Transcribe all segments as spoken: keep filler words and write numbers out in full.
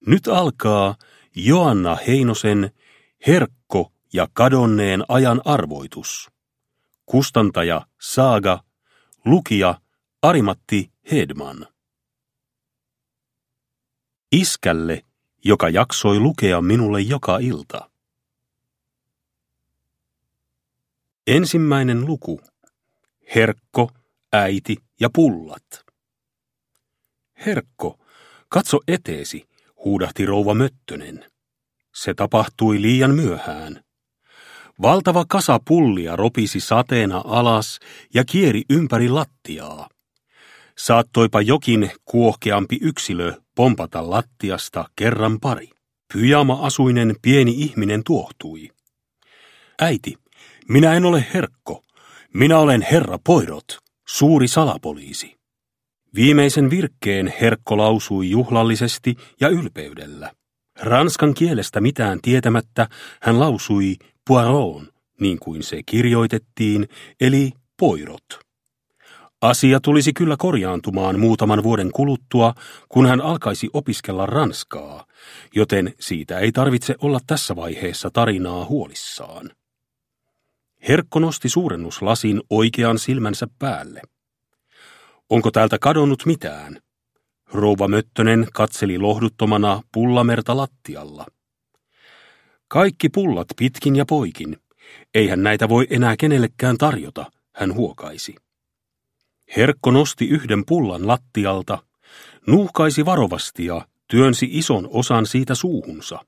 Nyt alkaa Joanna Heinosen Herkko ja kadonneen ajan arvoitus. Kustantaja Saaga, lukija Ari-Matti Hedman. Iskälle, joka jaksoi lukea minulle joka ilta. Ensimmäinen luku. Herkko, äiti ja pullat. Herkko, katso eteesi, huudahti rouva Möttönen. Se tapahtui liian myöhään. Valtava kasa pullia ropisi sateena alas ja kieri ympäri lattiaa. Saattoipa jokin kuohkeampi yksilö pompata lattiasta kerran pari. Pyjama-asuinen pieni ihminen tuohtui. Äiti, minä en ole Herkko. Minä olen herra Poirot, suuri salapoliisi. Viimeisen virkkeen Herkko lausui juhlallisesti ja ylpeydellä. Ranskan kielestä mitään tietämättä hän lausui Poiron, niin kuin se kirjoitettiin, eli Poirot. Asia tulisi kyllä korjaantumaan muutaman vuoden kuluttua, kun hän alkaisi opiskella ranskaa, joten siitä ei tarvitse olla tässä vaiheessa tarinaa huolissaan. Herkko nosti suurennuslasin oikean silmänsä päälle. Onko täältä kadonnut mitään? Rouva Möttönen katseli lohduttomana pullamerta lattialla. Kaikki pullat pitkin ja poikin. Eihän näitä voi enää kenellekään tarjota, hän huokaisi. Herkko nosti yhden pullan lattialta, nuuhkaisi varovasti ja työnsi ison osan siitä suuhunsa.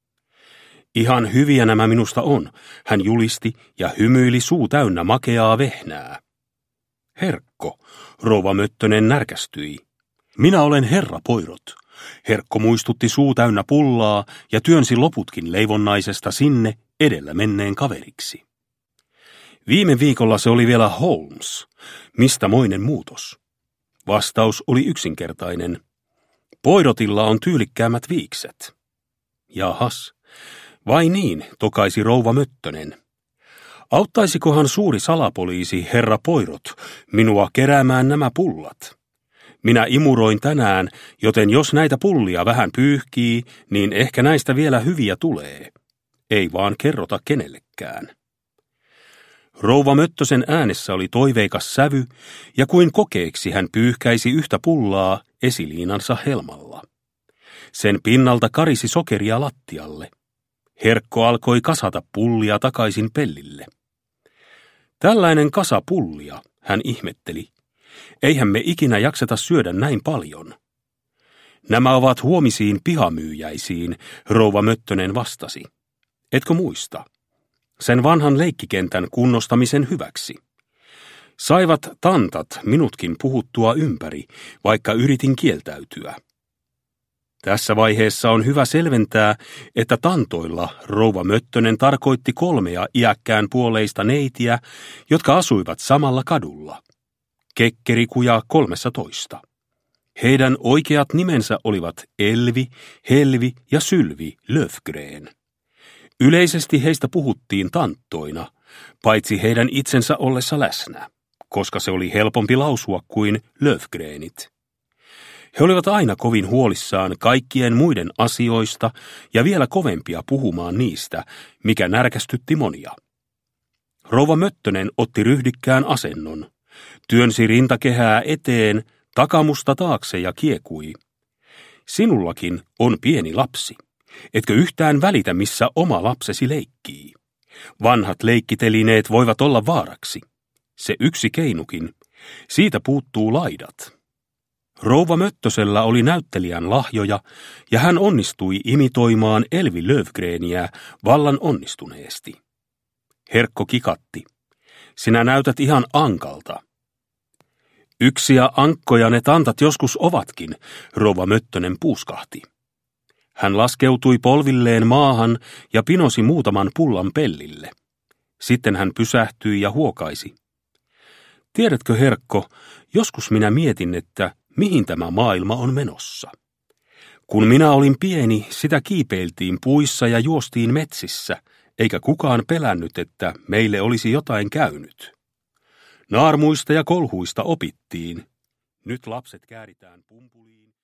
Ihan hyviä nämä minusta on, hän julisti ja hymyili suu täynnä makeaa vehnää. Herkko, rouva Möttönen närkästyi. Minä olen herra Poirot. Herkko muistutti suu täynnä pullaa ja työnsi loputkin leivonnaisesta sinne edellä menneen kaveriksi. Viime viikolla se oli vielä Holmes. Mistä moinen muutos? Vastaus oli yksinkertainen. Poirotilla on tyylikkäämät viikset. Jahas, vai niin, tokaisi rouva Möttönen. Auttaisikohan suuri salapoliisi herra Poirot minua keräämään nämä pullat? Minä imuroin tänään, joten jos näitä pullia vähän pyyhkii, niin ehkä näistä vielä hyviä tulee. Ei vaan kerrota kenellekään. Rouva Möttösen äänessä oli toiveikas sävy, ja kuin kokeeksi hän pyyhkäisi yhtä pullaa esiliinansa helmalla. Sen pinnalta karisi sokeria lattialle. Herkko alkoi kasata pullia takaisin pellille. Tällainen kasa pullia, hän ihmetteli. Eihän me ikinä jakseta syödä näin paljon. Nämä ovat huomisiin pihamyyjäisiin, rouva Möttönen vastasi. Etkö muista? Sen vanhan leikkikentän kunnostamisen hyväksi. Saivat tantat minutkin puhuttua ympäri, vaikka yritin kieltäytyä. Tässä vaiheessa on hyvä selventää, että tantoilla rouva Möttönen tarkoitti kolmea iäkkään puoleista neitiä, jotka asuivat samalla kadulla. Kekkerikuja kolmessatoista. Heidän oikeat nimensä olivat Elvi, Helvi ja Sylvi Löfgren. Yleisesti heistä puhuttiin tanttoina, paitsi heidän itsensä ollessa läsnä, koska se oli helpompi lausua kuin Löfgrenit. He olivat aina kovin huolissaan kaikkien muiden asioista ja vielä kovempia puhumaan niistä, mikä närkästytti monia. Rouva Möttönen otti ryhdikkään asennon, työnsi rintakehää eteen, takamusta taakse ja kiekui. Sinullakin on pieni lapsi. Etkö yhtään välitä, missä oma lapsesi leikkii? Vanhat leikkitelineet voivat olla vaaraksi. Se yksi keinukin. Siitä puuttuu laidat. Rouva Möttösellä oli näyttelijän lahjoja, ja hän onnistui imitoimaan Elvi Löfgreniä vallan onnistuneesti. Herkko kikatti. Sinä näytät ihan ankalta. Yksiä ankkoja ne tantat joskus ovatkin, rouva Möttönen puuskahti. Hän laskeutui polvilleen maahan ja pinosi muutaman pullan pellille. Sitten hän pysähtyi ja huokaisi. Tiedätkö, Herkko, joskus minä mietin, että mihin tämä maailma on menossa. Kun minä olin pieni, sitä kiipeiltiin puissa ja juostiin metsissä, eikä kukaan pelännyt, että meille olisi jotain käynyt. Naarmuista ja kolhuista opittiin. Nyt lapset kääritään pumpuliin.